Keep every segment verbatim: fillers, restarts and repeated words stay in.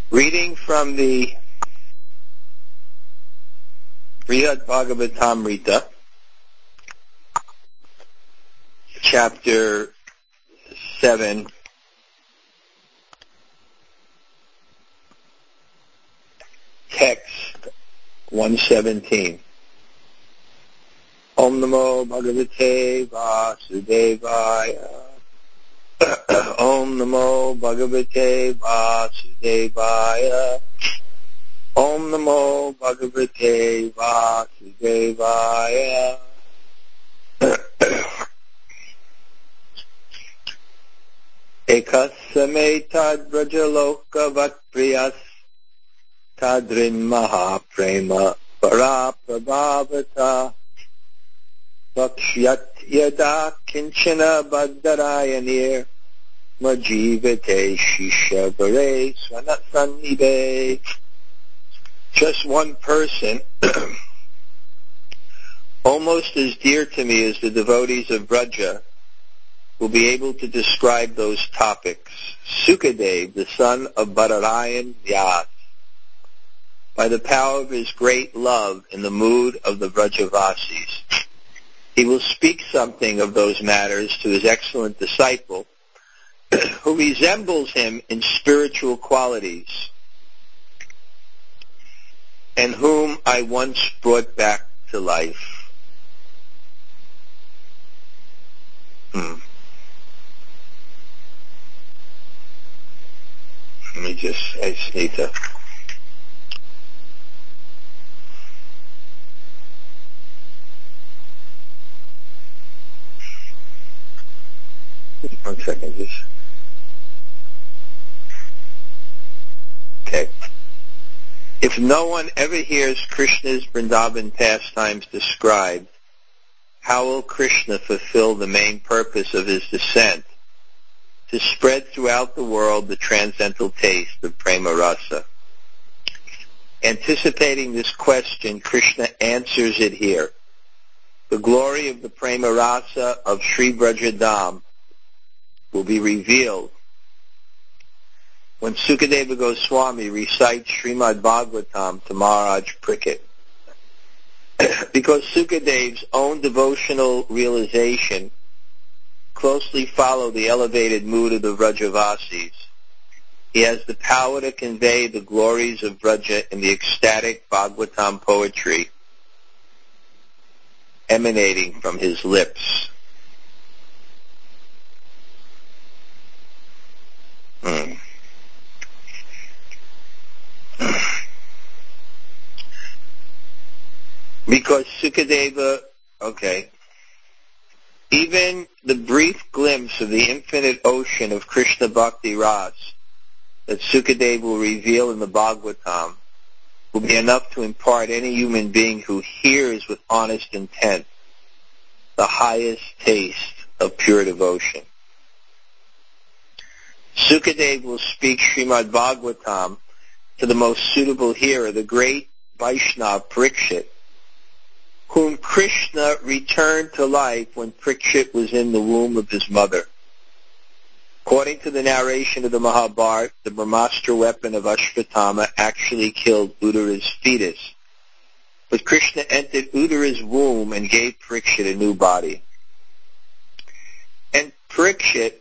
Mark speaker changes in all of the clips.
Speaker 1: Reading from the Brihad Bhagavatamrita, chapter seven, text one seventeen. Om Namo Bhagavate Vasudevaya. Om Namo Bhagavate Vasudevaya. Om Namo Bhagavate Vasudevaya. Ekasame tad brajaloka vatpriyas tadrin mahaprema paraprabhavata vakshyat yada kinchana bhaddarayanir majivate shishabare svanasanive. Just one person, almost as dear to me as the devotees of Braja, will be able to describe those topics. Sukadev, the son of Badarayan Vyas, by the power of his great love in the mood of the Brajavasis, he will speak something of those matters to his excellent disciple, who resembles him in spiritual qualities, and whom I once brought back to life. Hmm. Let me just, I just need to... One second, just... Okay. If no one ever hears Krishna's Vrindavan pastimes described, how will Krishna fulfill the main purpose of his descent, to spread throughout the world the transcendental taste of Prema Rasa? Anticipating this question, Krishna answers it here. The glory of the Prema Rasa of Sri Brajadam will be revealed when Sukadeva Goswami recites Srimad Bhagavatam to Maharaj Parikshit. Because Sukadev's own devotional realization closely follow the elevated mood of the Vrajavasis, he has the power to convey the glories of Vraja in the ecstatic Bhagavatam poetry emanating from his lips. Hmm. Because Sukadeva, okay, even the brief glimpse of the infinite ocean of Krishna Bhakti Ras that Sukadeva will reveal in the Bhagavatam will be enough to impart any human being who hears with honest intent the highest taste of pure devotion. Sukadeva will speak Srimad Bhagavatam to the most suitable hearer, the great Vaishnava Parikshit, whom Krishna returned to life when Parikshit was in the womb of his mother. According to the narration of the Mahabharata, the Brahmastra weapon of Ashvatthama actually killed Uttara's fetus. But Krishna entered Uttara's womb and gave Parikshit a new body. And Parikshit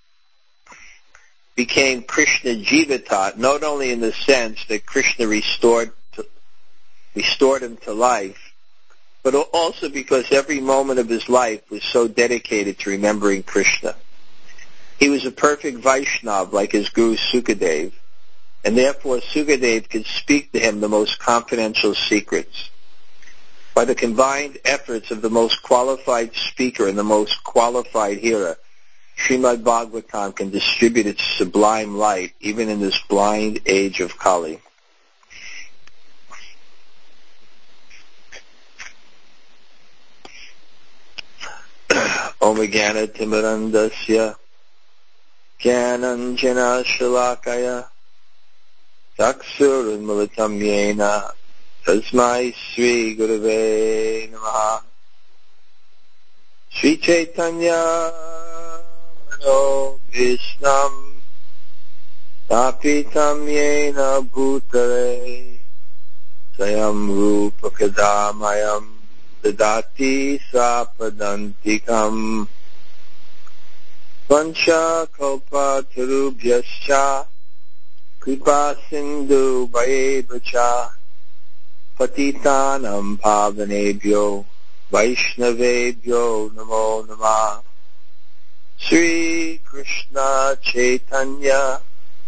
Speaker 1: became Krishna Jivatat, not only in the sense that Krishna restored to, restored him to life, but also because every moment of his life was so dedicated to remembering Krishna. He was a perfect Vaishnava like his guru Sukadeva, and therefore Sukadeva could speak to him the most confidential secrets. By the combined efforts of the most qualified speaker and the most qualified hearer, Srimad Bhagavatam can distribute its sublime light even in this blind age of Kali. Om Jnana Timirandasya Jnananjana Shalakaya Chakshurunmilitam Yena Tasmai Sri Gurave Namaha. Sri Chaitanya Mano Vishnam Tapitam yena bhutare sayam rupa kadamayam dadati sapadantikam Vancha kalpa tarubhyascha kripa sindhu vayevacha patitanam pavanebhyo vaishnavebhyo namo namah. Sri Krishna Chaitanya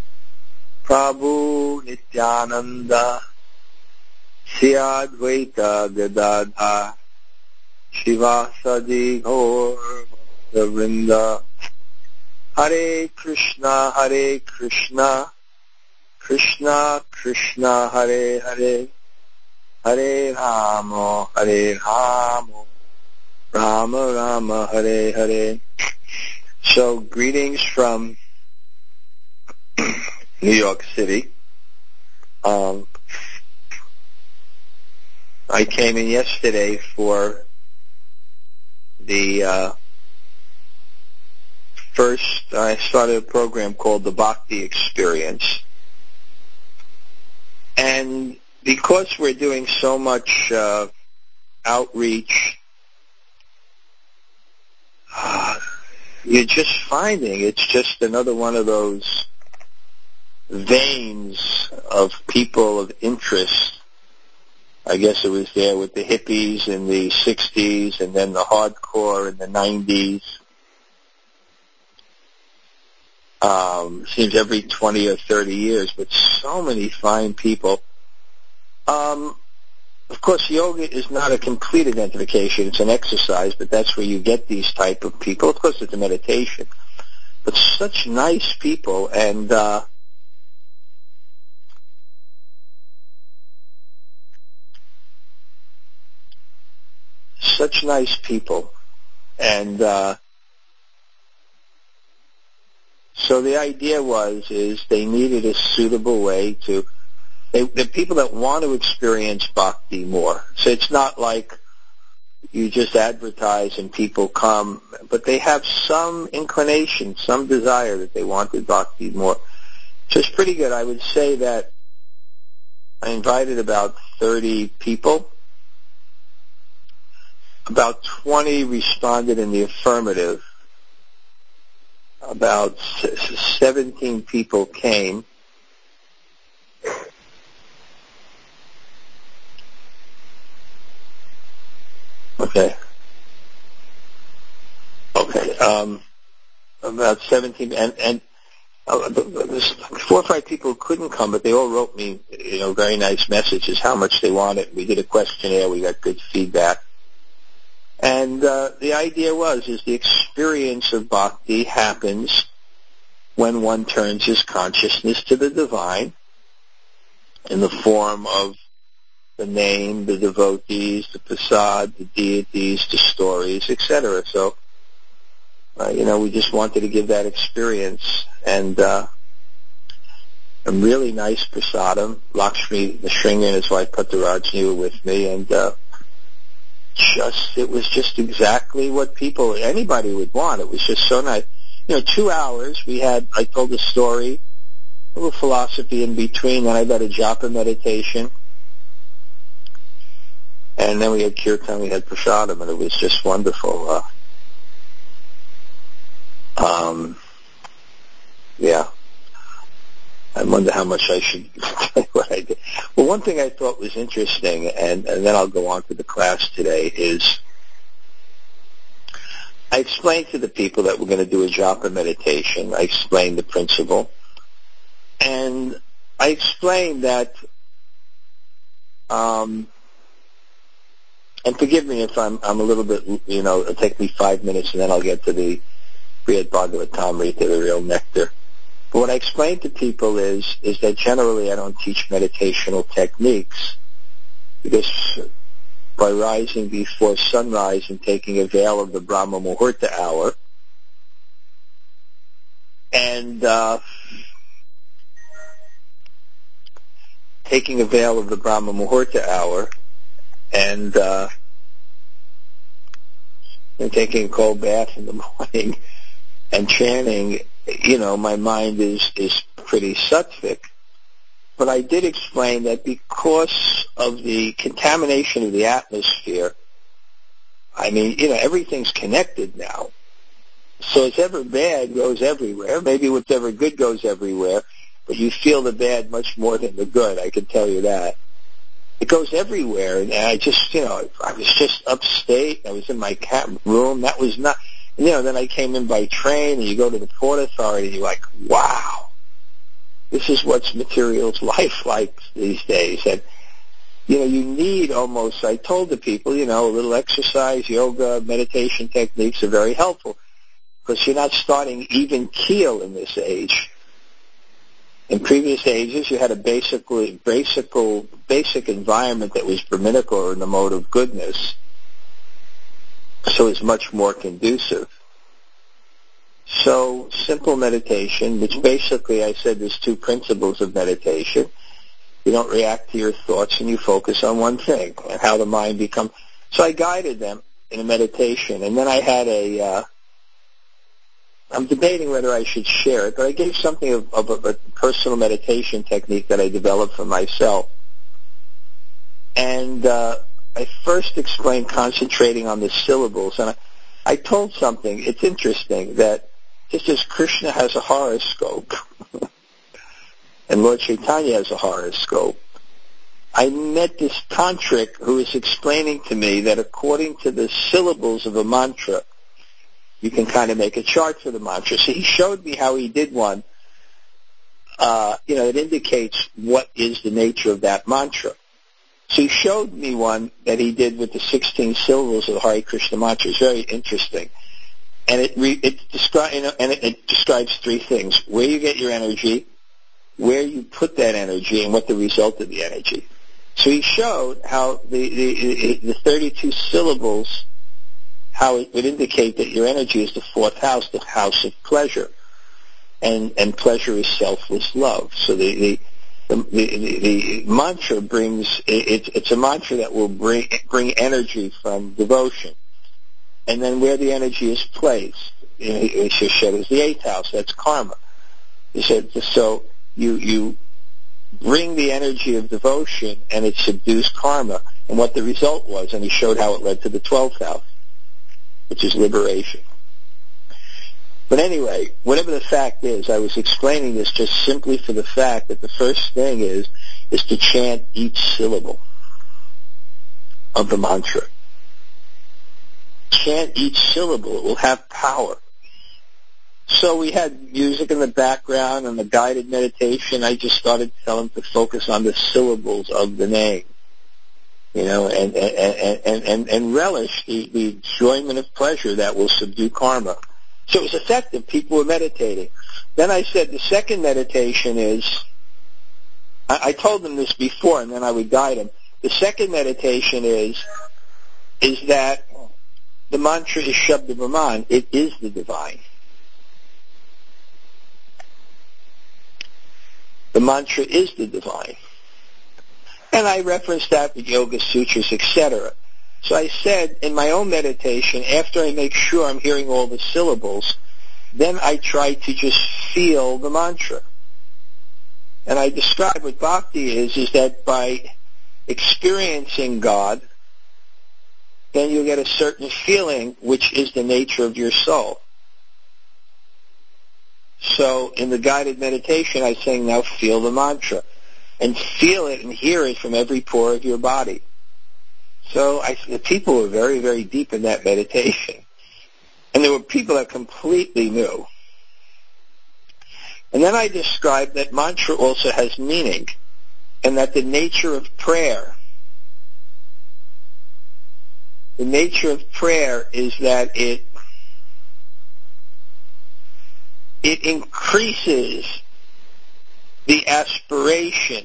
Speaker 1: Prabhu Nityananda Sri Advaita Gadadhar Shivasadi Gaur Bhakta Hare Krishna Hare Krishna Krishna Krishna Hare Hare Hare Rama Hare Rama Rama Rama Hare Hare. So greetings from New York City. Um, I came in yesterday for the uh, first, I started a program called the Bhakti Experience. And because we're doing so much uh, outreach, uh, you're just finding it's just another one of those veins of people of interest. I guess it was there with the hippies in the sixties and then the hardcore in the nineties. Um, seems every twenty or thirty years, but so many fine people. Um, of course, yoga is not a complete identification. It's an exercise, but that's where you get these type of people. Of course, it's a meditation. But such nice people, and uh, such nice people. And uh, so the idea was, is they needed a suitable way to, they, the people that want to experience bhakti more. So it's not like you just advertise and people come, but they have some inclination, some desire that they wanted bhakti more. So it's pretty good. I would say that I invited about thirty people. About twenty responded in the affirmative. About seventeen people came. Okay. Okay. Um, about seventeen, and and uh, there's four or five people who couldn't come, but they all wrote me, you know, very nice messages, how much they wanted. We did a questionnaire. We got good feedback. And uh, the idea was, is the experience of bhakti happens when one turns his consciousness to the divine in the form of the name, the devotees, the prasad, the deities, the stories, et cetera. So, uh, you know, we just wanted to give that experience. And uh, a really nice prasadam. Lakshmi, the Shringer, and his wife Patarajni were with me, and uh, just it was just exactly what people, anybody would want. It was just so nice. You know, two hours. We had, I told the story, a little philosophy in between. Then I got a japa meditation. And then we had kirtan, we had prasadam, and it was just wonderful. Uh, um, yeah. I wonder how much I should tell you what I did. Well, one thing I thought was interesting, and, and then I'll go on to the class today, is I explained to the people that we're going to do a japa meditation. I explained the principle. And I explained that, um, and forgive me if I'm, I'm a little bit, you know, it'll take me five minutes and then I'll get to the Brihad Bhagavatamrita, the real nectar. But what I explain to people is, is that generally I don't teach meditational techniques, because by rising before sunrise and taking a veil of the Brahma Muhurta hour, and uh, taking a veil of the Brahma Muhurta hour, and, uh, and taking a cold bath in the morning, and chanting, you know, my mind is, is pretty sattvic. But I did explain that because of the contamination of the atmosphere, I mean, you know, everything's connected now. So it's ever bad goes everywhere. Maybe what's ever good goes everywhere, but you feel the bad much more than the good, I can tell you that. It goes everywhere, and I just, you know, I was just upstate. I was in my cat room. That was not, you know, then I came in by train, and you go to the Port Authority, and you're like, wow, this is what's material's life like these days. And, you know, you need almost, I told the people, you know, a little exercise, yoga, meditation techniques are very helpful because you're not starting even keel in this age. In previous ages, you had a basically, basic, basic environment that was Brahminical or in the mode of goodness, so it's much more conducive. So simple meditation, which basically I said there's two principles of meditation. You don't react to your thoughts and you focus on one thing and how the mind becomes. So I guided them in a meditation, and then I had a, uh, I'm debating whether I should share it, but I gave something of, of a, a personal meditation technique that I developed for myself. And uh, I first explained concentrating on the syllables, and I, I told something. It's interesting that just as Krishna has a horoscope, and Lord Chaitanya has a horoscope, I met this tantric who was explaining to me that according to the syllables of a mantra, you can kind of make a chart for the mantra. So he showed me how he did one, uh, you know, it indicates what is the nature of that mantra. So he showed me one that he did with the sixteen syllables of the Hare Krishna mantra. It's very interesting. And it, re- it, descri- you know, and it, it describes three things: where you get your energy, where you put that energy, and what the result of the energy. So he showed how the, the, the thirty-two syllables, how it would indicate that your energy is the fourth house, the house of pleasure. And, and pleasure is selfless love. So the, the, the, the, the mantra brings, it, it's a mantra that will bring, bring energy from devotion. And then where the energy is placed, you know, it said is the eighth house, that's karma. He said, so you, you bring the energy of devotion and it subdues karma, and what the result was, and he showed how it led to the twelfth house, which is liberation. But anyway, whatever the fact is, I was explaining this just simply for the fact that the first thing is, is to chant each syllable of the mantra. Chant each syllable. It will have power. So we had music in the background and the guided meditation. I just started telling them to focus on the syllables of the name, you know, and and and and, and relish the, the enjoyment of pleasure that will subdue karma. So it was effective. People were meditating. Then I said the second meditation is, I, I told them this before, and then I would guide them. The second meditation is, is that the mantra is Shabda Brahman. It is the divine. The mantra is the divine. And I referenced that with Yoga Sutras, et cetera. So I said in my own meditation, after I make sure I'm hearing all the syllables, then I try to just feel the mantra. And I describe what bhakti is, is that by experiencing God, then you'll get a certain feeling, which is the nature of your soul. So in the guided meditation, I'm saying, now feel the mantra. And feel it and hear it from every pore of your body. So I, the people were very, very deep in that meditation. And there were people that completely knew. And then I described that mantra also has meaning, and that the nature of prayer, the nature of prayer is that it it increases the aspiration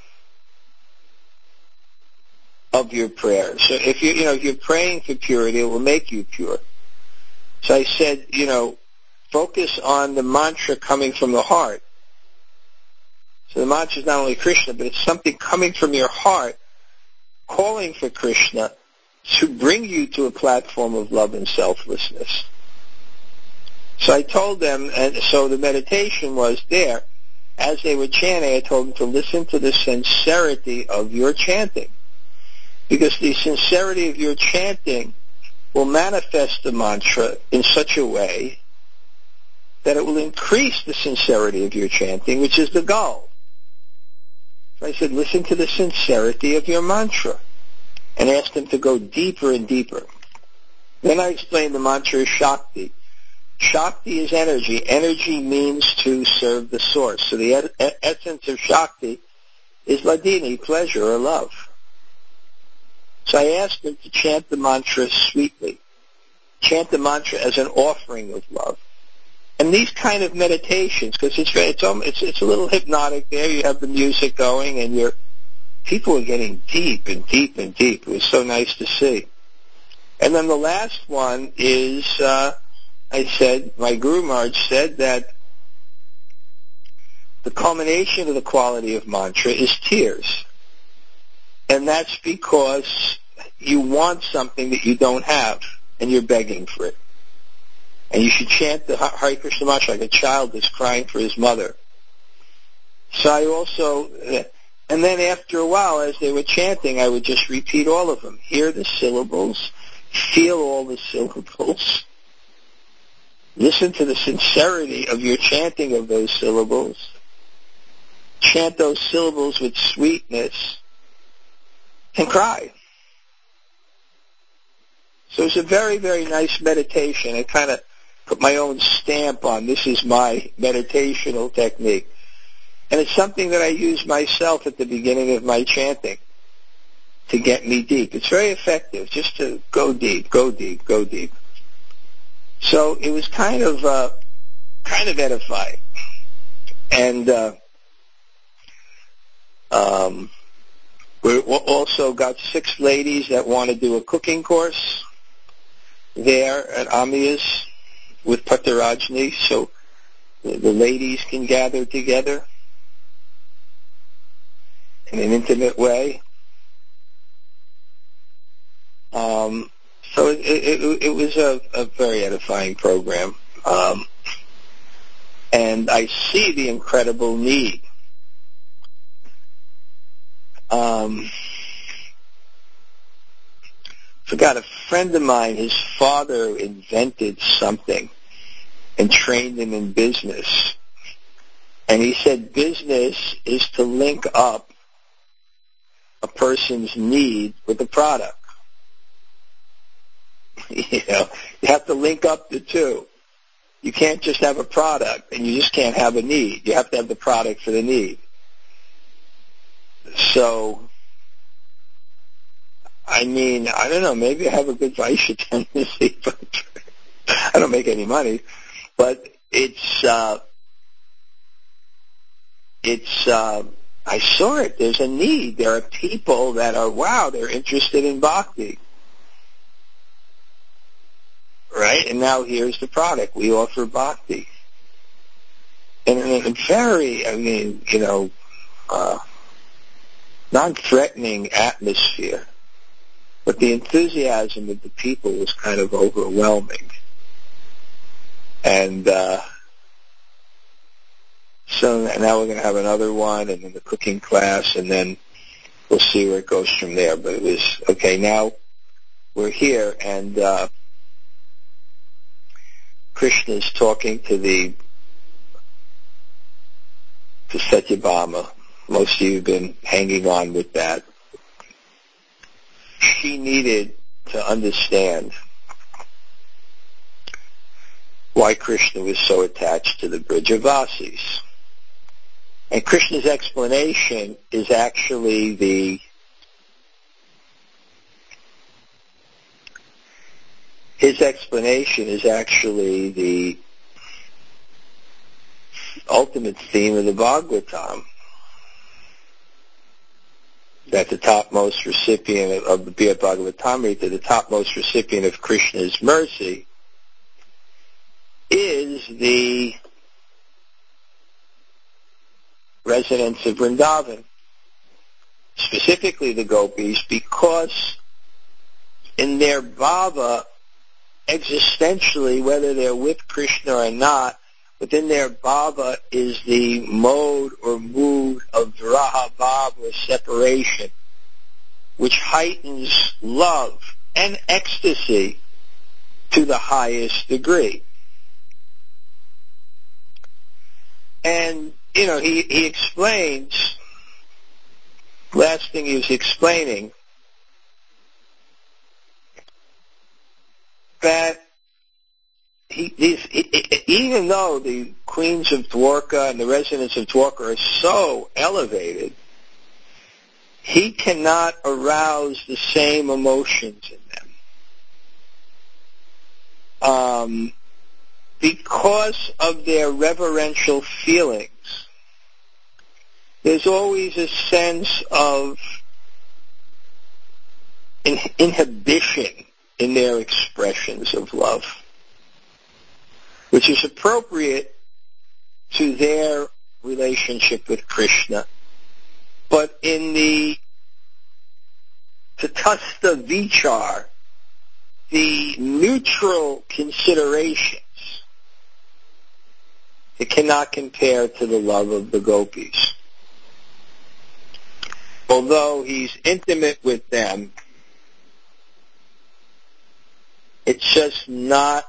Speaker 1: of your prayer. So if you you know if you're praying for purity, it will make you pure. So I said, you know, focus on the mantra coming from the heart. So the mantra is not only Krishna, but it's something coming from your heart, calling for Krishna to bring you to a platform of love and selflessness. So I told them, and so the meditation was there, as they were chanting, I told them to listen to the sincerity of your chanting. Because the sincerity of your chanting will manifest the mantra in such a way that it will increase the sincerity of your chanting, which is the goal. So I said, listen to the sincerity of your mantra, and ask them to go deeper and deeper. Then I explained the mantra is Shakti. Shakti is energy. Energy means to serve the source. So the e- essence of Shakti is Ladini, pleasure or love. So I asked them to chant the mantra sweetly. Chant the mantra as an offering of love. And these kind of meditations, because it's, it's it's it's a little hypnotic there. You have the music going, and you're people are getting deep and deep and deep. It was so nice to see. And then the last one is, uh, I said, my Guru Maharaj said that the culmination of the quality of mantra is tears. And that's because you want something that you don't have, and you're begging for it. And you should chant the Hare Krishna mantra like a child is crying for his mother. So I also, and then after a while, as they were chanting, I would just repeat all of them. Hear the syllables. Feel all the syllables. Listen to the sincerity of your chanting of those syllables. Chant those syllables with sweetness. And cry. So it's a very, very nice meditation. I kind of put my own stamp on this is my meditational technique. And it's something that I use myself at the beginning of my chanting to get me deep. It's very effective, just to go deep, go deep, go deep. So it was kind of uh, kind of edifying. And uh, um, we also got six ladies that want to do a cooking course there at Amiya's with Patarajni, so the, the ladies can gather together in an intimate way. Um, so it, it, it was a, a very edifying program. Um, and I see the incredible need. Um, forgot a friend of mine, his father invented something and trained him in business. And he said business is to link up a person's need with the product. You know, you have to link up the two. You can't just have a product, and you just can't have a need. You have to have the product for the need. So, I mean, I don't know, maybe I have a good Vaishya tendency, but I don't make any money. But it's, uh, it's, uh, I saw it. There's a need. There are people that are, wow, they're interested in bhakti. Right? And now here's the product. We offer bhakti. And in a very, I mean, you know, uh, non-threatening atmosphere. But the enthusiasm of the people was kind of overwhelming. And uh, so now we're going to have another one, and then the cooking class, and then we'll see where it goes from there. But it was, okay, now we're here, and uh, Krishna's talking to the to Satyabhama. Most of you have been hanging on with that. She needed to understand why Krishna was so attached to the Brajavasis. And Krishna's explanation is actually the his explanation is actually the ultimate theme of the Bhagavatam. That the topmost recipient of the Bhagavatamrita, the topmost recipient of Krishna's mercy, is the residents of Vrindavan, specifically the gopis, because in their bhava, existentially, whether they're with Krishna or not, Within there, bhava is the mode or mood of viraha bhava, or separation, which heightens love and ecstasy to the highest degree. And, you know, he, he explains, last thing he was explaining, that he, these, he, even though the queens of Dwarka and the residents of Dwarka are so elevated, he cannot arouse the same emotions in them. Um, because of their reverential feelings, there's always a sense of in- inhibition in their expressions of love, which is appropriate to their relationship with Krishna. But in the tatastha vichar, the neutral considerations, it cannot compare to the love of the gopis. Although he's intimate with them, it's just not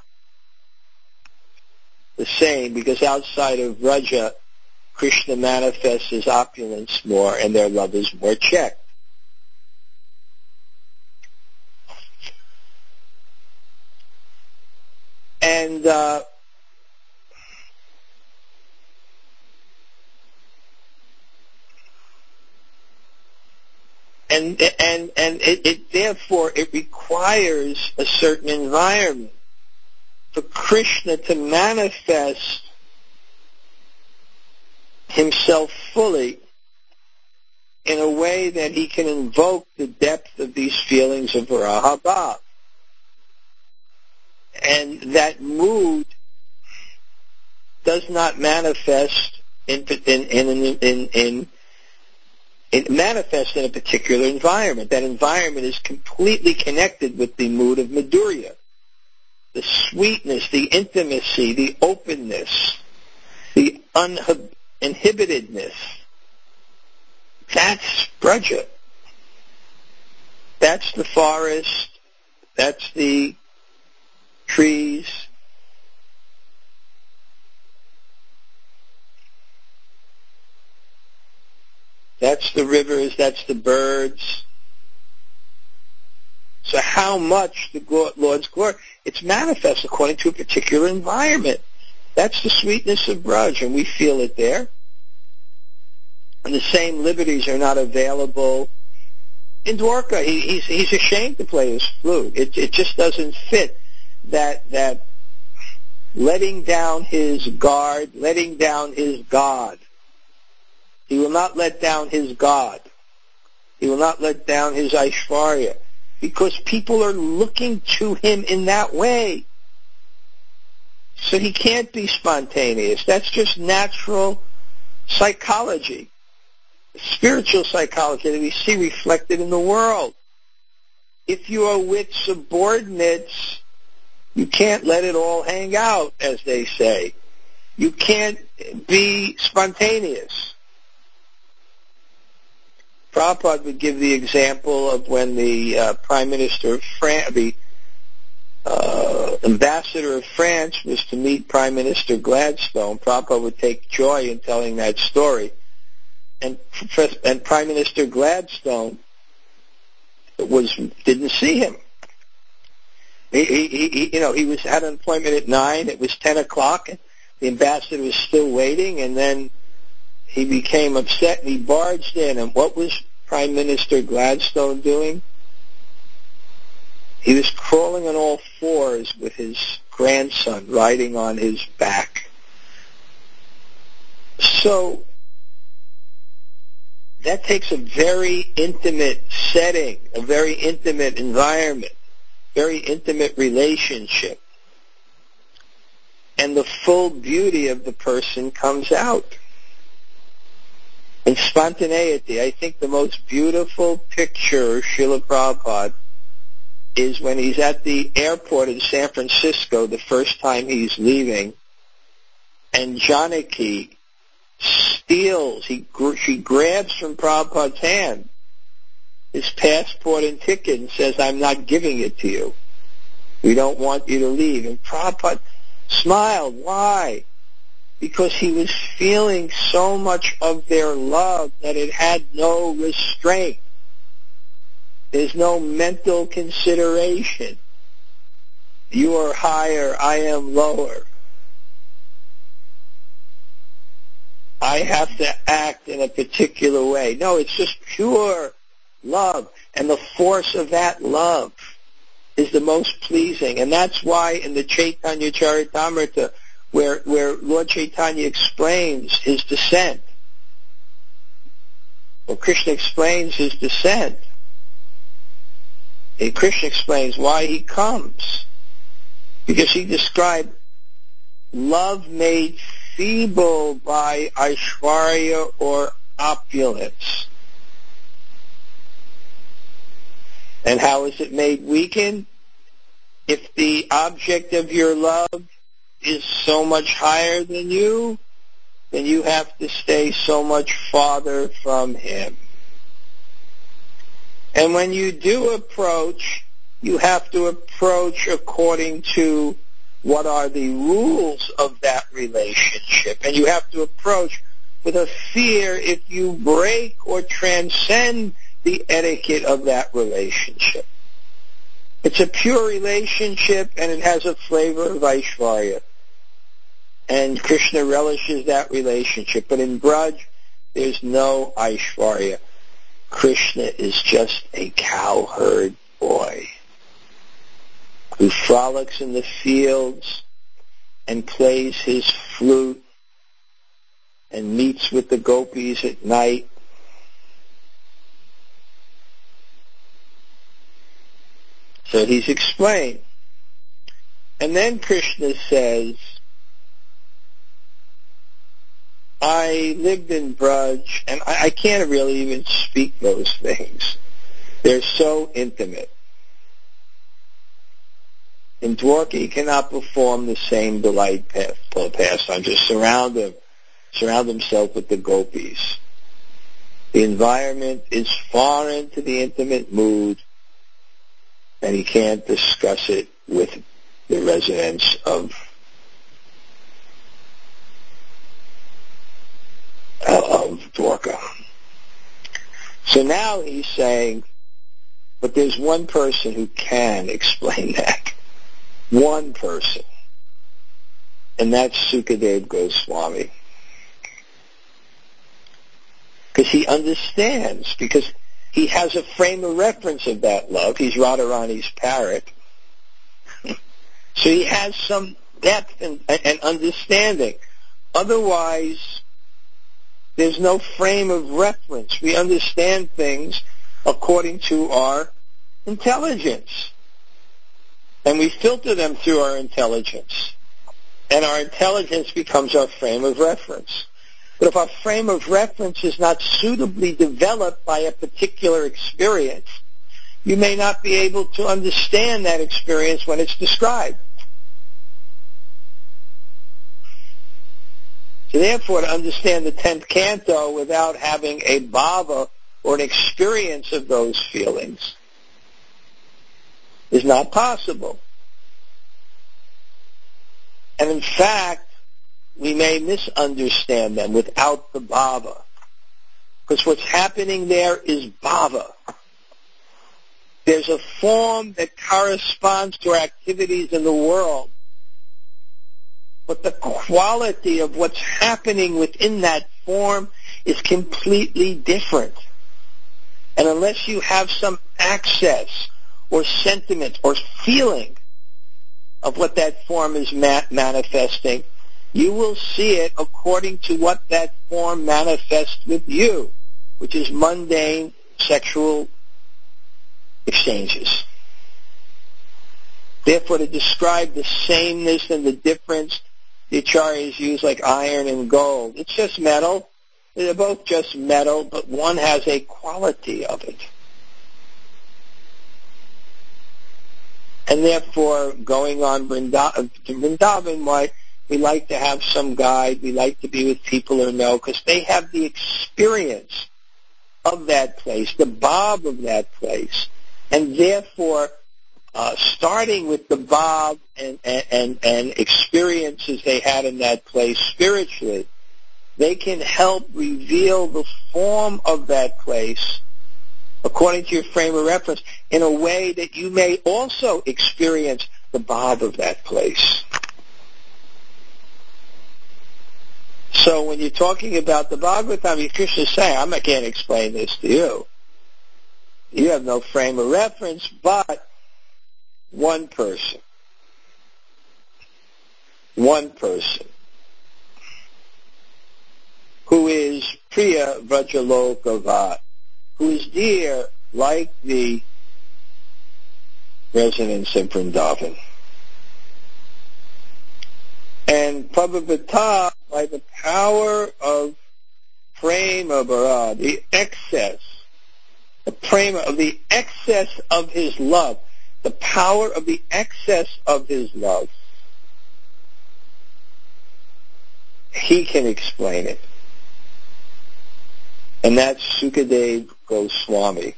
Speaker 1: the same, because outside of Vraja, Krishna manifests his opulence more and their love is more checked. And uh, and and and it, it therefore it requires a certain environment for Krishna to manifest himself fully in a way that he can invoke the depth of these feelings of viraha bhava. And that mood does not manifest in in in in, in it manifests in a particular environment. That environment is completely connected with the mood of Madhurya, the sweetness, the intimacy, the openness, the uninhibitedness. That's Vraja. That's the forest. That's the trees. That's the rivers. That's the birds. So how much the Lord's glory? It's manifest according to a particular environment. That's the sweetness of Braj, and we feel it there. And the same liberties are not available in Dwarka. He, he's, he's ashamed to play his flute. It, it just doesn't fit that that letting down his guard, letting down his God. He will not let down his God. He will not let down his Aishvarya, because people are looking to him in that way. So he can't be spontaneous. That's just natural psychology, spiritual psychology that we see reflected in the world. If you are with subordinates, you can't let it all hang out, as they say. You can't be spontaneous. Prabhupada would give the example of when the uh, Prime Minister of France, the uh, Ambassador of France was to meet Prime Minister Gladstone. Prabhupada would take joy in telling that story. And, and Prime Minister Gladstone was didn't see him. He, he, he, you know, he was had an appointment at nine. It was ten o'clock. And the ambassador was still waiting, and then he became upset and he barged in. And what was Prime Minister Gladstone doing? He was crawling on all fours with his grandson riding on his back. So that takes a very intimate setting, a very intimate environment, very intimate relationship. And the full beauty of the person comes out. In spontaneity, I think the most beautiful picture of Srila Prabhupada is when he's at the airport in San Francisco the first time he's leaving, And Janaki steals, he, she grabs from Prabhupada's hand his passport and ticket and says, I'm not giving it to you. We don't want you to leave. And Prabhupada smiled. Why? Because he was feeling so much of their love that it had no restraint. There's no mental consideration. You are higher, I am lower. I have to act in a particular way. No, it's just pure love. And the force of that love is the most pleasing. And that's why in the Chaitanya Charitamrita, where, where Lord Chaitanya explains his descent, or Krishna explains his descent, and Krishna explains why he comes. Because he described love made feeble by Aishwarya or opulence. And how is it made weakened? If the object of your love is so much higher than you, then you have to stay so much farther from him. And when you do approach, you have to approach according to what are the rules of that relationship. And you have to approach with a fear if you break or transcend the etiquette of that relationship. It's a pure relationship, and it has a flavor of Aishwarya. And Krishna relishes that relationship. But in Braj, there's no Aishwarya. Krishna is just a cowherd boy who frolics in the fields and plays his flute and meets with the gopis at night. So he's explained. And then Krishna says, I lived in Braj, and I, I can't really even speak those things. They're so intimate. In Dwarka, he cannot perform the same delight pastime, just surround him, surround himself with the gopis. The environment is foreign to the intimate mood, and he can't discuss it with the residents of of Dwarka. So now he's saying, but there's one person who can explain that. One person. And that's Sukadeva Goswami. Because he understands, because he has a frame of reference of that love. He's Radharani's parrot. So he has some depth and, and understanding. Otherwise, there's no frame of reference. We understand things according to our intelligence. And we filter them through our intelligence. And our intelligence becomes our frame of reference. But if our frame of reference is not suitably developed by a particular experience, you may not be able to understand that experience when it's described. So therefore, to understand the tenth canto without having a bhava or an experience of those feelings is not possible. And in fact, we may misunderstand them without the bhava. Because what's happening there is bhava. There's a form that corresponds to our activities in the world. But the quality of what's happening within that form is completely different. And unless you have some access or sentiment or feeling of what that form is ma- manifesting, you will see it according to what that form manifests with you, which is mundane sexual exchanges. Therefore, to describe the sameness and the difference, the acharyas use like iron and gold. It's just metal. They're both just metal, but one has a quality of it. And therefore, going on Vrindavan, Vrindavan, why We like to have some guide. We like to be with people who know because they have the experience of that place, the Bob of that place. And therefore, uh, starting with the Bob and, and, and experiences they had in that place spiritually, they can help reveal the form of that place according to your frame of reference in a way that you may also experience the Bob of that place. So when you're talking about the Bhagavatam, Krishna is saying, I can't explain this to you. You have no frame of reference, but one person, one person, who is Priya Vrajalokavat, who is dear like the residents of Vrindavan. And Prabhavata, by the power of prema bara, the excess, the prema of the excess of his love, the power of the excess of his love, he can explain it. And that's Sukadeva Goswami.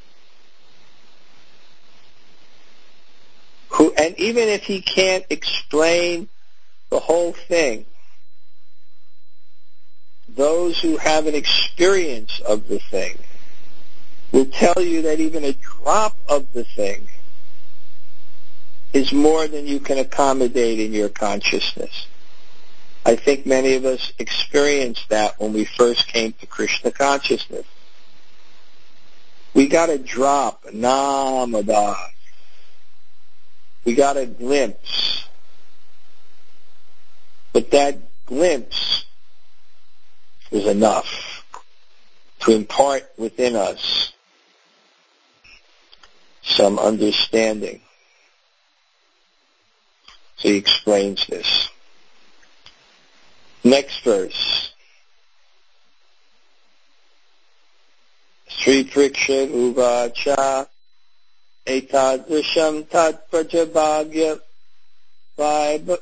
Speaker 1: Who, and even if he can't explain the whole thing, those who have an experience of the thing will tell you that even a drop of the thing is more than you can accommodate in your consciousness. I think many of us experienced that when we first came to Krishna consciousness. We got a drop, namada. We got a glimpse. But that glimpse was enough to impart within us some understanding. So he explains this. Next verse. Sri Priksha Uvacha Etadrisham Tat Prajabhagya Vaibha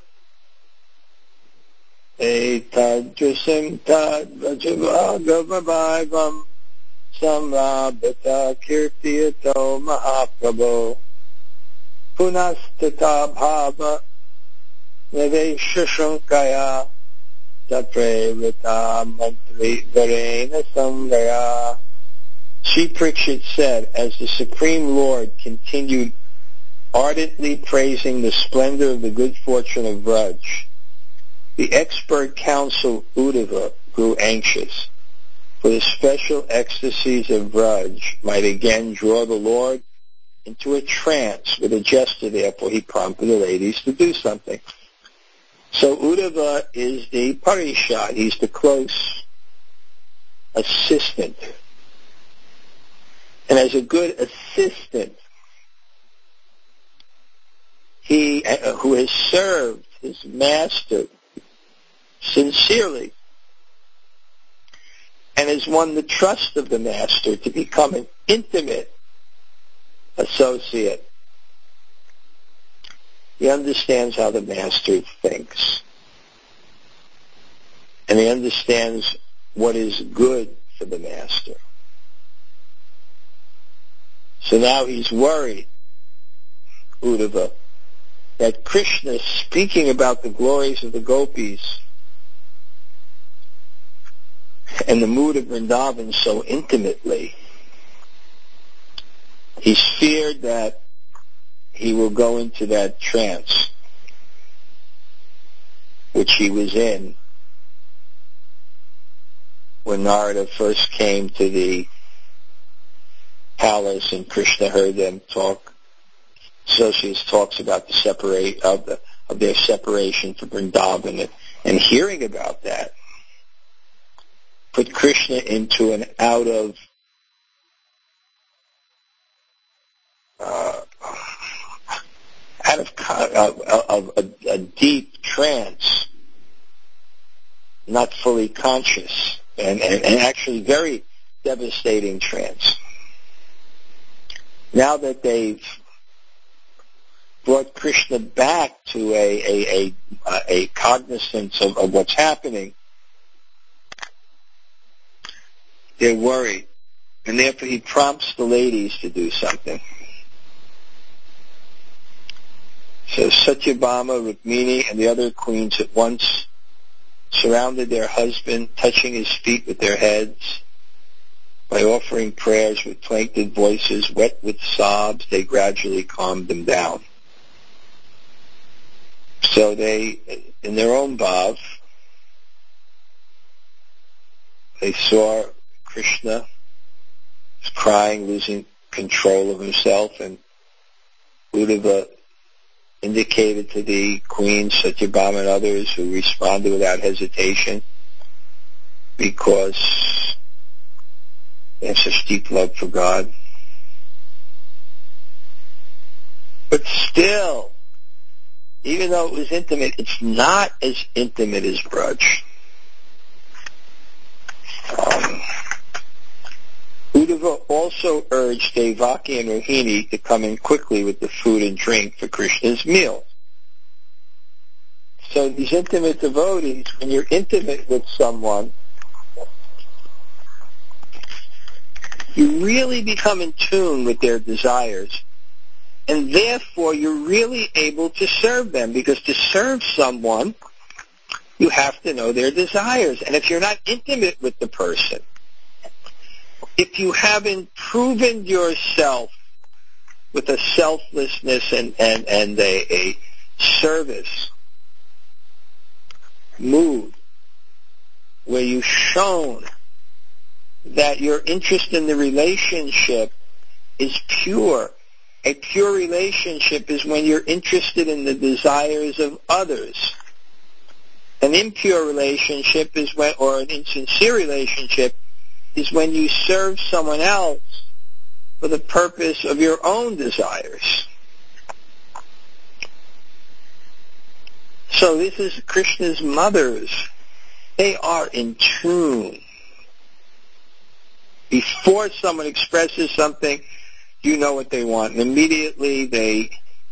Speaker 1: Etadrisham Tat Prajabhagya Vaibhavam Samrabhata Kirtiyato Mahaprabho Punastata Bhava Niveshashankaya Taprevita Mantri Varena Samraya. Sri Parikshit said, as the Supreme Lord continued ardently praising the splendor of the good fortune of Vraj, the expert counsel Uddhava grew anxious, for the special ecstasies of Vraj might again draw the Lord into a trance with a gesture. Therefore, he prompted the ladies to do something. So Uddhava is the parishad. He's the close assistant. And as a good assistant, he uh, who has served his master sincerely and has won the trust of the master to become an intimate associate. He understands how the master thinks. And he understands what is good for the master. So now he's worried, Uddhava, that Krishna, speaking about the glories of the gopis and the mood of Vrindavan so intimately, he's feared that he will go into that trance which he was in when Narada first came to the palace and Krishna heard them talk. Associates talks about the separate of the of their separation from Vrindavan, and, and hearing about that put Krishna into an out of uh, out of, of, of a, a deep trance, not fully conscious, and, and, and actually very devastating trance. Now that they've brought Krishna back to a a a, a cognizance of, of what's happening, they're worried, and therefore he prompts the ladies to do something. So Satyabhama, Rukmini, and the other queens at once surrounded their husband, touching his feet with their heads. By offering prayers with plaintive voices, wet with sobs, they gradually calmed them down. So they, in their own bhav, they saw Krishna crying, losing control of himself, and Uddhava indicated to the queens, Satyabhama and others, who responded without hesitation, because they have such deep love for God. But still, even though it was intimate, it's not as intimate as Braj. Um, Uddhava also urged Devaki and Rohini to come in quickly with the food and drink for Krishna's meal. So these intimate devotees, when you're intimate with someone, you really become in tune with their desires, and therefore you're really able to serve them, because to serve someone, you have to know their desires. And if you're not intimate with the person, if you haven't proven yourself with a selflessness and, and, and a, a service mood, where you've shown that your interest in the relationship is pure. A pure relationship is when you're interested in the desires of others. An impure relationship is when, or an insincere relationship, is when you serve someone else for the purpose of your own desires. So this is Krishna's mothers. They are in tune. Before someone expresses something, you know what they want. And immediately they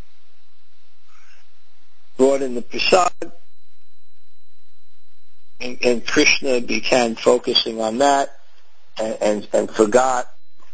Speaker 1: brought in the prasad, and, and Krishna began focusing on that and, and, and forgot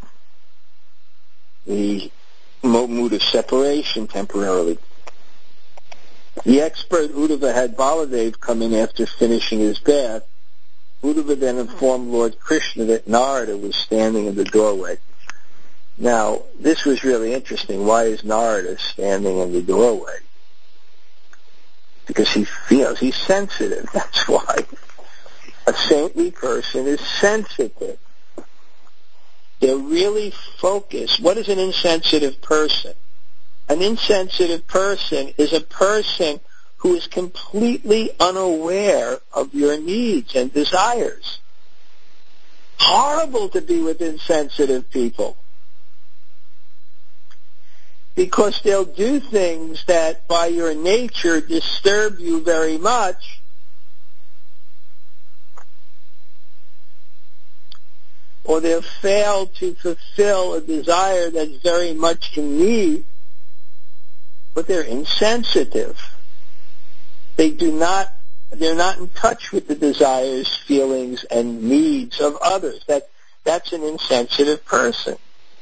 Speaker 1: the mood of separation temporarily. The expert Uddhava had Baladev come in after finishing his bath. Uddhava then informed Lord Krishna that Narada was standing in the doorway. Now, this was really interesting. Why is Narada standing in the doorway? Because he feels he's sensitive. That's why. A saintly person is sensitive. They're really focused. What is an insensitive person? An insensitive person is a person who is completely unaware of your needs and desires. Horrible to be with insensitive people, because they'll do things that by your nature disturb you very much, or they'll fail to fulfill a desire that's very much in need, but they're insensitive. They do not, they're not in touch with the desires, feelings, and needs of others. That, that's an insensitive person.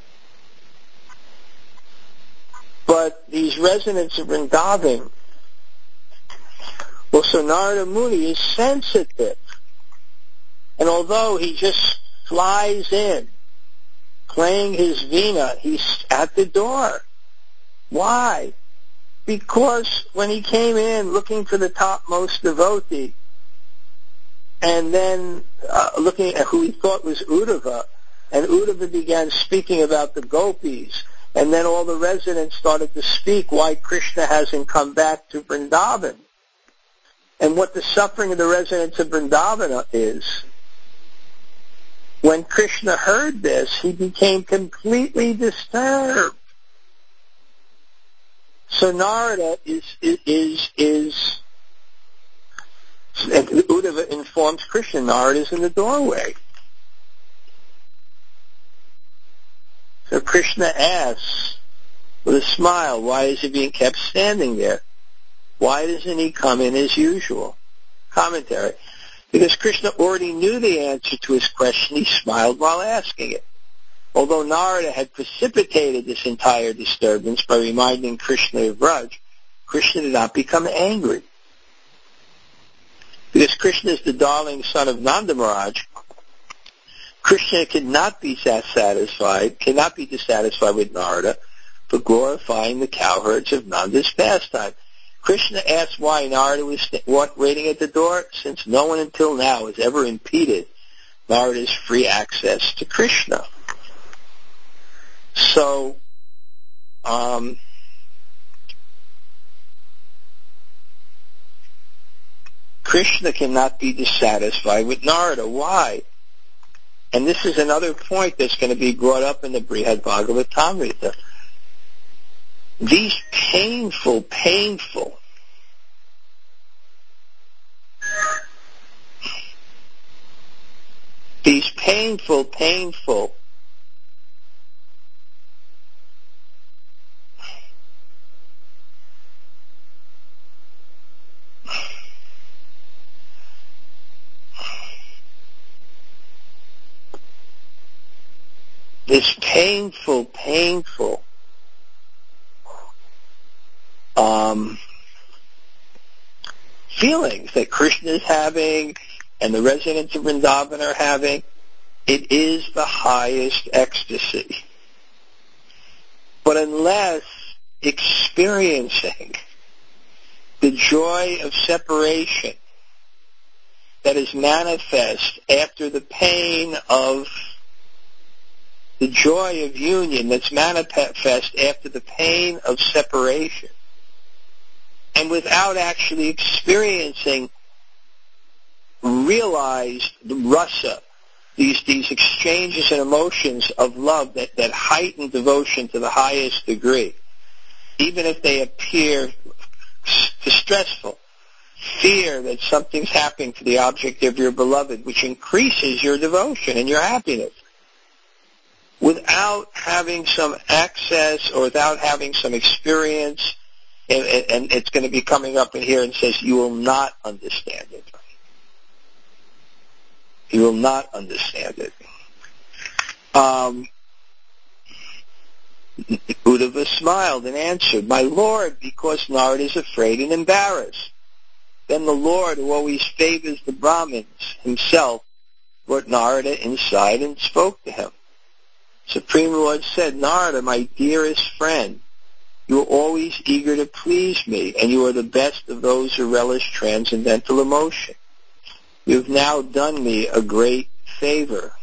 Speaker 1: But these residents of Vrindavan, well, so Narada Muni is sensitive. And although he just flies in, playing his veena, he's at the door. Why? Because when he came in looking for the topmost devotee, and then uh, looking at who he thought was Uddhava, and Uddhava began speaking about the gopis, and then all the residents started to speak why Krishna hasn't come back to Vrindavan, and what the suffering of the residents of Vrindavan is. When Krishna heard this, he became completely disturbed. So Narada is, is, is, and Uddhava informs Krishna, Narada is in the doorway. So Krishna asks, with a smile. Why is he being kept standing there? Why doesn't he come in as usual? Commentary. Because Krishna already knew the answer to his question, he smiled while asking it. Although Narada had precipitated this entire disturbance by reminding Krishna of Vraj, Krishna did not become angry. Because Krishna is the darling son of Nanda Maharaj, Krishna cannot be satisfied, cannot be dissatisfied with Narada for glorifying the cowherds of Nanda's pastime. Krishna asked why Narada was waiting at the door, since no one until now has ever impeded Narada's free access to Krishna. So, um, Krishna cannot be dissatisfied with Narada. Why? And this is another point that's going to be brought up in the Brihad Bhagavatamrita. These painful, painful These painful, painful this painful, painful um, feelings that Krishna is having and the residents of Vrindavan are having, it is the highest ecstasy. But unless experiencing the joy of separation that is manifest after the pain of the joy of union that's manifest after the pain of separation, and without actually experiencing realized the rasa, these these exchanges and emotions of love that, that heighten devotion to the highest degree, even if they appear distressful. Fear that something's happening to the object of your beloved, which increases your devotion and your happiness. Without having some access or without having some experience, and, and it's going to be coming up in here and says, you will not understand it. You will not understand it. Um, Uddhava smiled and answered, my Lord, because Narada is afraid and embarrassed. Then the Lord, who always favors the Brahmins, himself brought Narada inside and spoke to him. Supreme Lord said, Narada, my dearest friend, you are always eager to please me, and you are the best of those who relish transcendental emotion. You have now done me a great favor.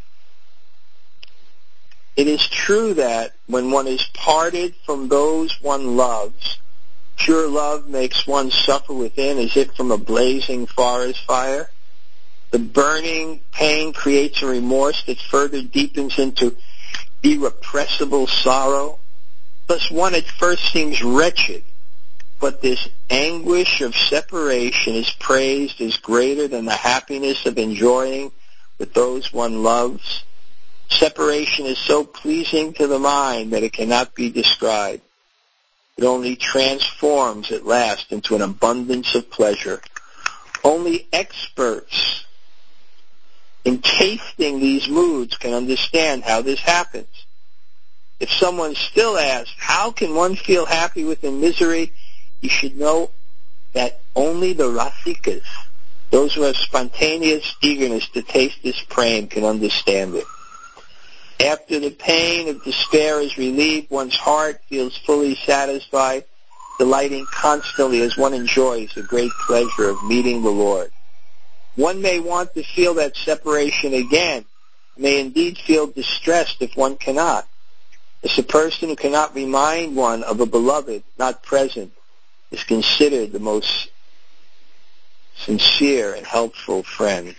Speaker 1: It is true that when one is parted from those one loves, pure love makes one suffer within as if from a blazing forest fire. The burning pain creates a remorse that further deepens into irrepressible sorrow. Thus one at first seems wretched, but this anguish of separation is praised as greater than the happiness of enjoying with those one loves. Separation is so pleasing to the mind that it cannot be described. It only transforms at last into an abundance of pleasure. Only experts in tasting these moods can understand how this happens. If someone still asks, how can one feel happy within misery? You should know that only the rasikas, those who have spontaneous eagerness to taste this prem, can understand it. After the pain of despair is relieved, one's heart feels fully satisfied, delighting constantly as one enjoys the great pleasure of meeting the Lord. One may want to feel that separation again, may indeed feel distressed if one cannot. As a person who cannot remind one of a beloved not present is considered the most sincere and helpful friend.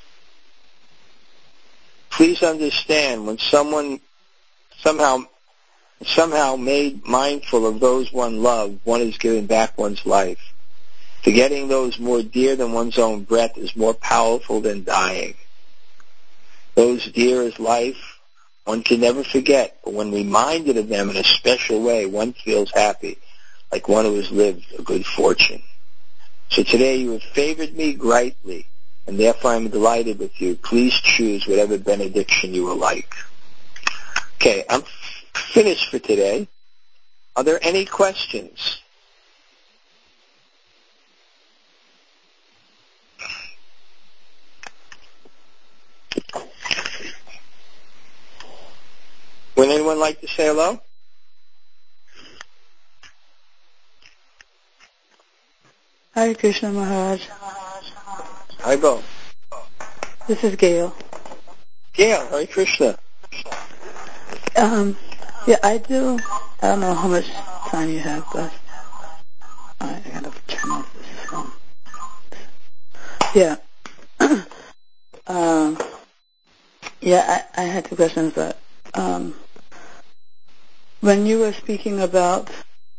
Speaker 1: Please understand, when someone somehow somehow made mindful of those one loved, one is giving back one's life. Forgetting those more dear than one's own breath is more powerful than dying. Those dear as life One can never forget, but when reminded of them in a special way, one feels happy, like one who has lived a good fortune. So today you have favored me greatly, and therefore I am delighted with you. Please choose whatever benediction you will like. Okay, I'm finished for today. Are there any questions? Would anyone like to say hello?
Speaker 2: Hare Krishna Maharaj.
Speaker 1: Hi, Bo.
Speaker 2: This is Gail.
Speaker 1: Gail, Hare Krishna.
Speaker 2: Um, yeah, I do. I don't know how much time you have, but I gotta turn off this phone. Yeah. um, yeah, I, I had two questions, but um, when you were speaking about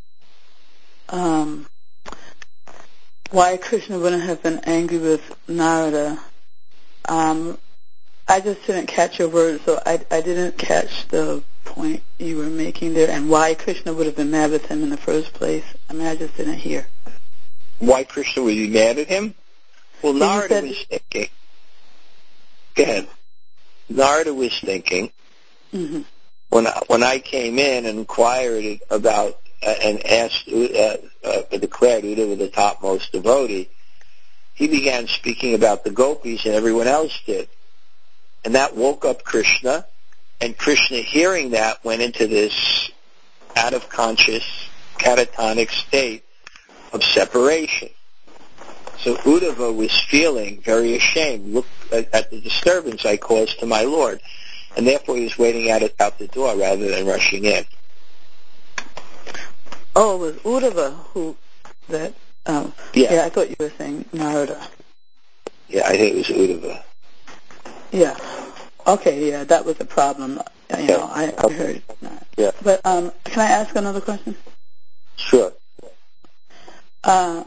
Speaker 2: um, why Krishna wouldn't have been angry with Narada, um, I just didn't catch your words, so I, I didn't catch the point you were making there and why Krishna would have been mad with him in the first place. I mean, I just didn't hear.
Speaker 1: Why Krishna would be mad at him? Well,
Speaker 2: So
Speaker 1: Narada
Speaker 2: said,
Speaker 1: was thinking. Go ahead. Narada was thinking,
Speaker 2: mm-hmm.
Speaker 1: when I, when I came in and inquired about uh, and asked, uh, uh, declared Uddhava the topmost devotee, he began speaking about the gopis and everyone else did. And that woke up Krishna, and Krishna, hearing that, went into this out-of-conscious, catatonic state of separation. So Uddhava was feeling very ashamed. Look at, at the disturbance I caused to my Lord. And therefore he was waiting out, out the door rather than rushing in.
Speaker 2: Oh, it was Uddhava who, that, um,
Speaker 1: Yeah.
Speaker 2: yeah, I thought you were saying Narada.
Speaker 1: Yeah, I think it was Uddhava.
Speaker 2: Yeah. Okay, yeah, that was a problem. You know, I, I heard that.
Speaker 1: Yeah.
Speaker 2: But um, can I ask another question?
Speaker 1: Sure.
Speaker 2: Uh,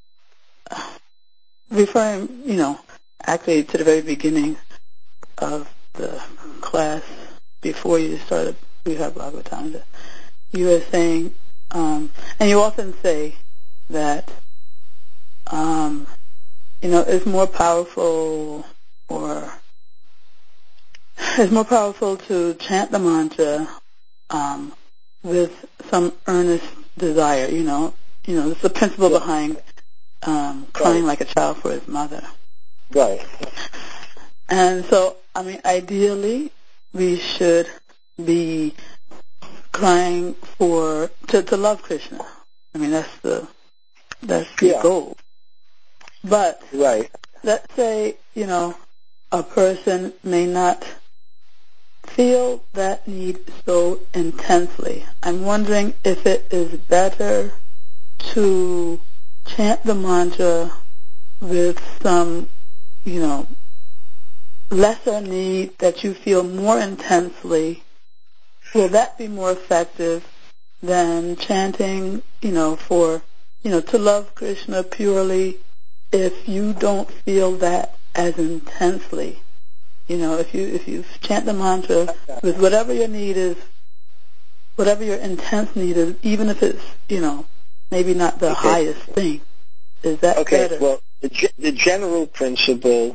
Speaker 2: referring, you know, actually to the very beginning of the class, before you started Vihar Bhagavatam, you were saying, um, and you often say that, um, you know, it's more powerful or it's more powerful to chant the mantra um, with some earnest desire, you know. You know, it's the principle
Speaker 1: Yeah.
Speaker 2: behind um, crying
Speaker 1: Right.
Speaker 2: like a child for his mother.
Speaker 1: Right.
Speaker 2: And so, I mean, ideally, we should be crying for to, to love Krishna. I mean, that's the that's the
Speaker 1: Yeah.
Speaker 2: goal. But
Speaker 1: Right.
Speaker 2: let's say, you know, a person may not feel that need so intensely. I'm wondering if it is better to chant the mantra with some, you know, lesser need that you feel more intensely. Will that be more effective than chanting, you know, for, you know, to love Krishna purely if you don't feel that as intensely? You know, if you if you chant the mantra with whatever your need is, whatever your intense need is, even if it's, you know, maybe not the
Speaker 1: Okay.
Speaker 2: highest thing, is that
Speaker 1: Okay.
Speaker 2: better?
Speaker 1: Well, the, ge- the general principle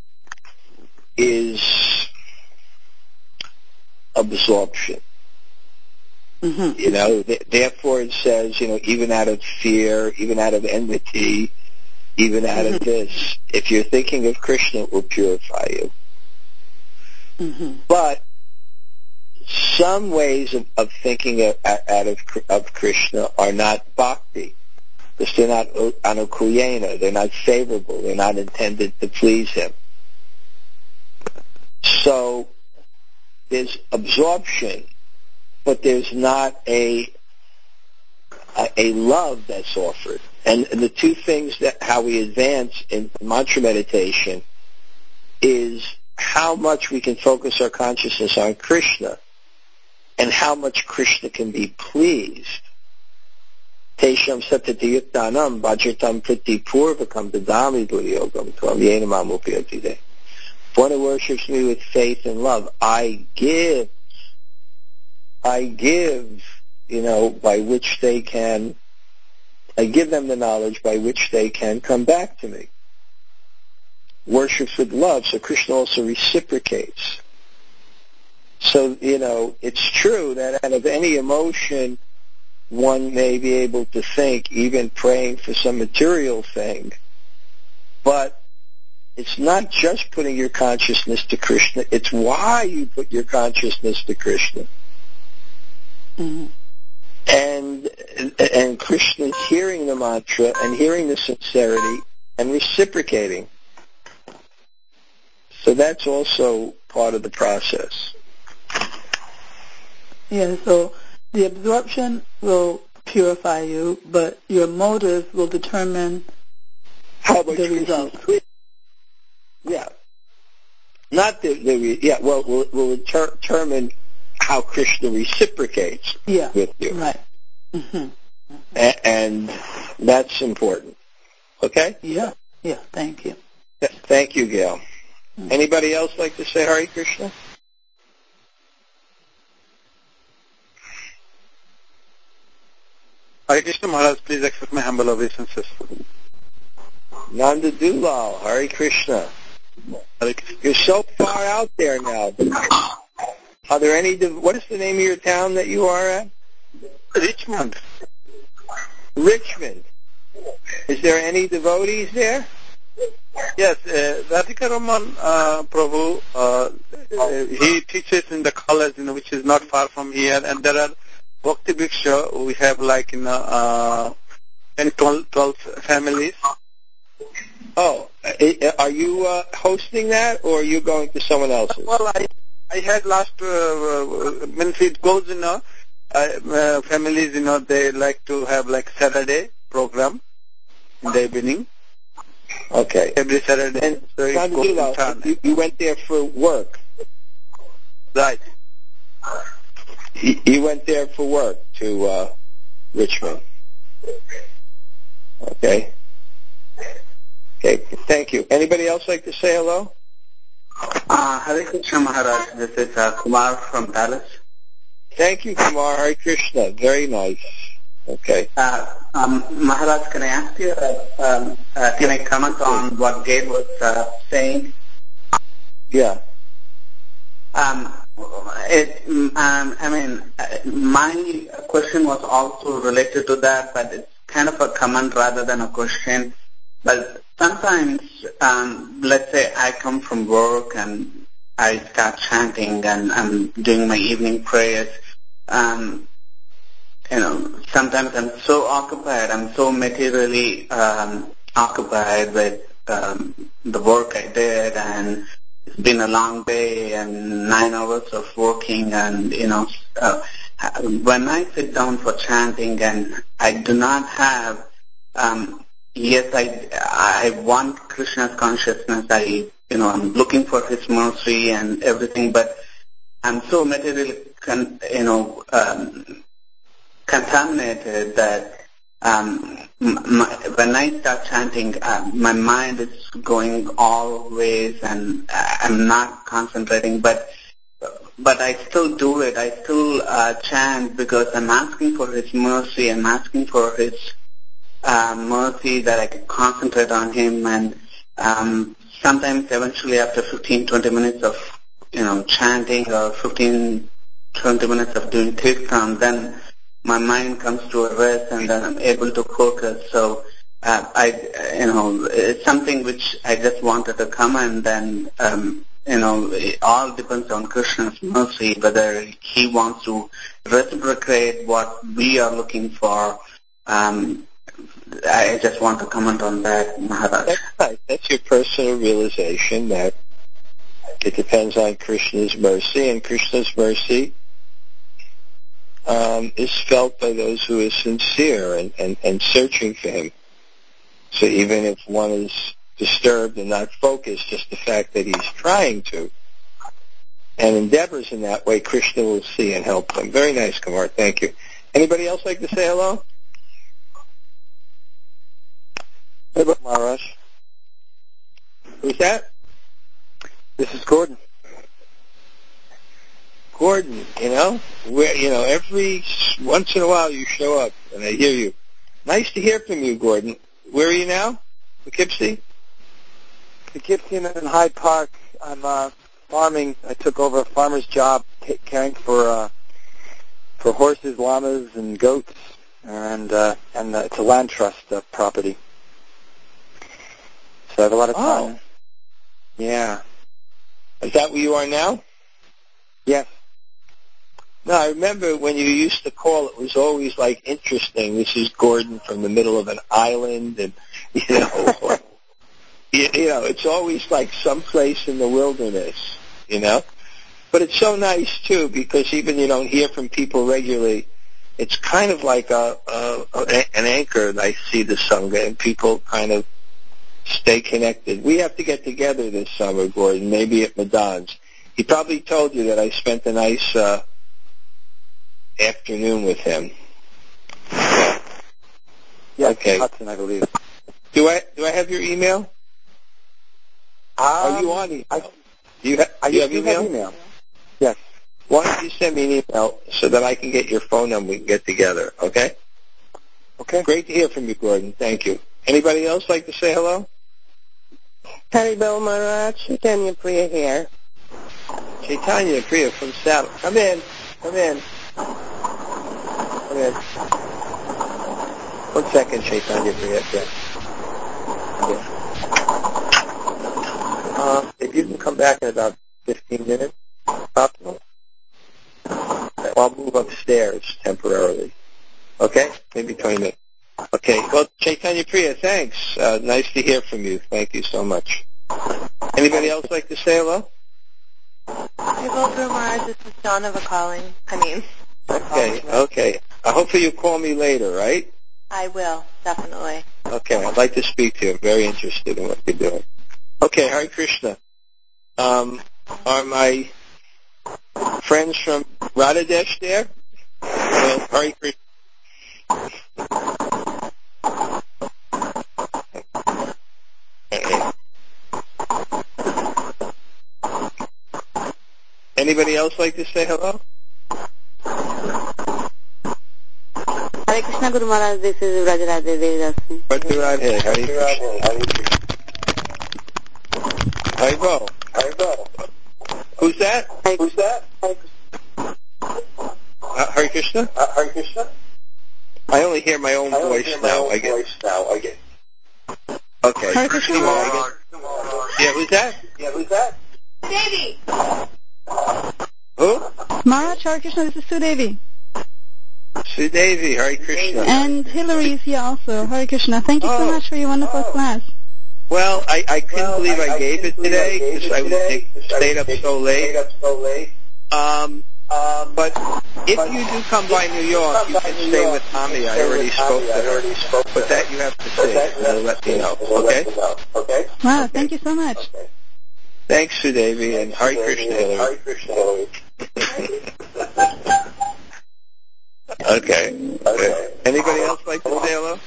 Speaker 1: is absorption.
Speaker 2: Mm-hmm.
Speaker 1: You know, th- therefore it says, you know, even out of fear, even out of enmity, even out
Speaker 2: Mm-hmm.
Speaker 1: of this, if you're thinking of Krishna, it will purify you.
Speaker 2: Mm-hmm.
Speaker 1: But some ways of, of thinking of, out of, of Krishna are not bhakti, because they're not anukuyena, they're not favorable, they're not intended to please him. So there's absorption, but there's not a a, a love that's offered. And, and the two things that how we advance in mantra meditation is how much we can focus our consciousness on Krishna and how much Krishna can be pleased. Tesham satatiyuktanam bhajatam priti purvakam dadami buddhayogam tvam yenamam upayatide. One who worships me with faith and love, I give I give, you know, by which they can, I give them the knowledge by which they can come back to me. Worships with love, so Krishna also reciprocates. So, you know, it's true that out of any emotion, one may be able to think, even praying for some material thing, but it's not just putting your consciousness to Krishna, it's why you put your consciousness to Krishna.
Speaker 2: Mm-hmm.
Speaker 1: And, and Krishna's hearing the mantra and hearing the sincerity and reciprocating. So that's also part of the process.
Speaker 2: Yeah, so the absorption will purify you, but your motive will determine
Speaker 1: How much
Speaker 2: the result.
Speaker 1: Yeah. Not the, the yeah, well, will will deter- determine how Krishna reciprocates
Speaker 2: yeah,
Speaker 1: with you.
Speaker 2: Right. Mm-hmm.
Speaker 1: A- and that's important. Okay?
Speaker 2: Yeah, yeah, thank you.
Speaker 1: Th- thank you, Gail.
Speaker 2: Mm-hmm.
Speaker 1: Anybody else like to say Hare Krishna?
Speaker 3: Hare Krishna Maharaj, please accept my humble obeisances.
Speaker 1: Nanda Dulal, Hare Krishna.
Speaker 3: Hare Krishna.
Speaker 1: You're so far out there now. Are there any, dev- what is the name of your town that you are at?
Speaker 3: Richmond.
Speaker 1: Richmond. Is there any devotees there?
Speaker 3: Yes, uh, Radhika Raman uh, Prabhu, uh, uh, he teaches in the college, you know, which is not far from here, and there are Bhakti Bhiksha. We have like, you know, uh, ten, twelve, twelve families.
Speaker 1: Oh, are you uh, hosting that, or are you going to someone else's?
Speaker 3: Well, I I had last, uh, means it goes, you know, uh, uh, families, you know, they like to have like Saturday program in the evening.
Speaker 1: Okay.
Speaker 3: Every Saturday.
Speaker 1: And
Speaker 3: so it goes in turn.
Speaker 1: you, you went there for work.
Speaker 3: Right.
Speaker 1: You, you went there for work to uh, Richmond. Okay. Okay, thank you. Anybody else like to say hello?
Speaker 4: Uh, Hare Krishna Maharaj, this is uh, Kumar from Dallas.
Speaker 1: Thank you, Kumar. Hare Krishna. Very nice. Okay.
Speaker 4: Uh, um, Maharaj, can I ask you, uh, um, uh, can I comment on what Gail was uh, saying?
Speaker 1: Yeah.
Speaker 4: Um, it, um, I mean, my question was also related to that, but it's kind of a comment rather than a question. But sometimes, um, let's say I come from work and I start chanting and I'm doing my evening prayers. Um, you know, sometimes I'm so occupied, I'm so materially um, occupied with um, the work I did, and it's been a long day and nine hours of working, and, you know, uh, when I sit down for chanting and I do not have, um, yes, I, I want Krishna's consciousness, I, you know, I'm looking for His mercy and everything, but I'm so materially, con- you know, um, contaminated that um, my, when I start chanting, uh, my mind is going all ways and I'm not concentrating, but but I still do it. I still uh, chant because I'm asking for His mercy. I'm asking for His uh, mercy that I can concentrate on Him. And um, sometimes eventually after fifteen, twenty minutes of, you know, chanting or fifteen, twenty minutes of doing kirtan, then my mind comes to a rest and then I'm able to focus. So uh, I, you know, it's something which I just wanted to comment, and, um, you know, it all depends on Krishna's mercy, whether He wants to reciprocate what we are looking for. Um, I just want to comment on that, Maharaj.
Speaker 1: That's right. That's your personal realization that it depends on Krishna's mercy, and Krishna's mercy um, is felt by those who are sincere and, and, and searching for Him. So even if one is disturbed and not focused, just the fact that he's trying to and endeavors in that way, Krishna will see and help them. Very nice, Kumar. Thank you. Anybody else like to say hello? Hello, Maharaj. Who's that?
Speaker 3: This is Gordon.
Speaker 1: Gordon, you know, where you know every once in a while you show up and I hear you. Nice to hear from you, Gordon. Where are you now? Poughkeepsie?
Speaker 5: Poughkeepsie and in Hyde Park. I'm uh, farming. I took over a farmer's job, t- caring for uh, for horses, llamas, and goats, and uh, and uh, it's a land trust uh, property. So I have a lot of time.
Speaker 1: Oh.
Speaker 5: Yeah.
Speaker 1: Is that where you are now?
Speaker 5: Yes.
Speaker 1: No, I remember when you used to call, it was always like interesting. This is Gordon from the middle of an island, and you know, you, you know, it's always like someplace in the wilderness, you know. But it's so nice too because even you don't hear from people regularly. It's kind of like a, a, a an anchor. I see the Sangha, and people kind of stay connected. We have to get together this summer, Gordon. Maybe at Madon's. He probably told you that I spent a nice uh, afternoon with him.
Speaker 5: Yes,
Speaker 1: okay.
Speaker 5: Hudson, I believe.
Speaker 1: Do I do I have your email?
Speaker 5: Um,
Speaker 1: Are you on email?
Speaker 5: I,
Speaker 1: do you, ha-
Speaker 5: I
Speaker 1: do you have
Speaker 5: do
Speaker 1: email?
Speaker 5: have email. Yes.
Speaker 1: Why don't you send me an email so that I can get your phone number, we can get together, okay?
Speaker 5: Okay.
Speaker 1: Great to hear from you, Gordon. Thank you. Anybody else like to say hello?
Speaker 6: Haribol Maharaj, Chaitanya Priya here.
Speaker 1: Chaitanya Priya from Seattle. Come in. Come in. Come in. One second, Chaitanya Priya. Yeah. Yeah. Uh, if you can come back in about fifteen minutes, possible, I'll move upstairs temporarily. Okay? Maybe twenty minutes. Okay. Well, Chaitanya Priya, thanks. Uh, nice to hear from you. Thank you so much. Anybody else like to say hello?
Speaker 6: Haribol Guru Maharaj, this is Donova calling. I mean.
Speaker 1: Okay, okay. Uh, hopefully you call me later, right?
Speaker 6: I will, definitely.
Speaker 1: Okay, I'd like to speak to you. I'm very interested in what you're doing. Okay, Hare Krishna. Um, are my friends from Radhadesh there? Well, Hare Krishna. Okay. Anybody else like to say hello?
Speaker 6: Hare Krishna Guru Maharaj, this is Rajaradhe Devidasmi.
Speaker 1: Radhe Radhe, Hare Krishna. Haribo. Haribo. Who's that? Who's that? Uh, Hare Krishna? Uh, Hare Krishna? I only hear my own I voice hear my now. Own I get. Voice now. I get. Okay.
Speaker 2: Hare Krishna.
Speaker 1: I get. Yeah, who's that? Yeah, who's that?
Speaker 6: Devi!
Speaker 1: Who?
Speaker 2: Maharaj, Hare Krishna, this is Sudevi.
Speaker 1: Sudevi, Hare Krishna.
Speaker 2: And Hillary is here also. Hare Krishna. Thank you
Speaker 1: oh.
Speaker 2: so much for your wonderful
Speaker 1: oh.
Speaker 2: class.
Speaker 1: Well, I, I couldn't
Speaker 3: well,
Speaker 1: believe I,
Speaker 3: I
Speaker 1: gave it today because I,
Speaker 3: today,
Speaker 1: I stayed up so late.
Speaker 3: Up so late.
Speaker 1: Um,
Speaker 3: um,
Speaker 1: but if
Speaker 3: but
Speaker 1: you do come by New York, you can stay York, with Tommy. I already spoke to her. But that you have to see, and they'll let me know. Okay?
Speaker 3: Okay?
Speaker 2: Wow,
Speaker 1: okay.
Speaker 2: thank you so much.
Speaker 3: Okay.
Speaker 1: Thanks, Sudevi, and Hare Krishna, Hillary.
Speaker 3: Hare Krishna, Hillary.
Speaker 1: Okay. okay. Anybody else like to say hello?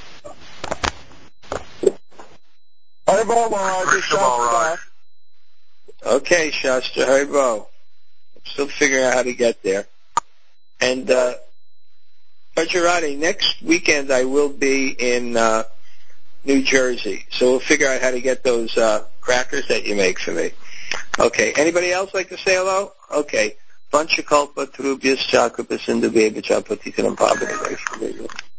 Speaker 3: Haribol Maharaj, Shastra.
Speaker 1: Okay, Shastra, Haribo. I'm still figuring out how to get there. And, uh, Rajarati, next weekend I will be in, uh, New Jersey. So we'll figure out how to get those, uh, crackers that you make for me. Okay. Anybody else like to say hello? Okay. Vanchakalpa, Turubhyas, Chakra, Sindhu, Beba, Chapati, Tiram, Pabba,